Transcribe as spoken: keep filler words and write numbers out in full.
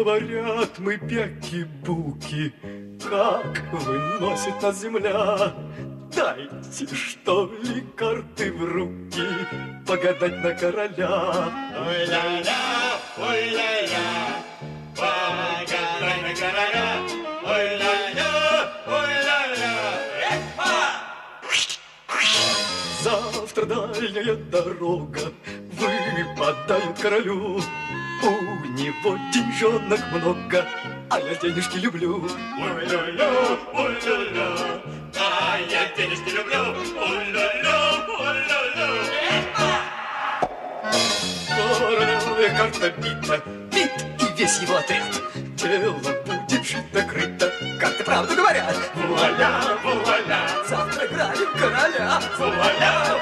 говорят мы бяки-буки, как выносит нас земля. Дайте, что ли, карты в руки, погадать на короля. Ой-ля-ля, ой-ля-ля, погадай на короля. Ой-ля-ля, ой-ля-ля, завтра дальняя дорога выпадает королю. У него деньжонок много, а я денежки люблю. Ой-ля-ля, ой-ля-ля, а я денежки люблю. Ой-ля-ля, ой-ля-ля. Королевая карта бита, бит и весь его отряд. Дело будет шито-крыто, карты правду говорят. Вуаля, вуаля, завтра грабим короля. Вуаля,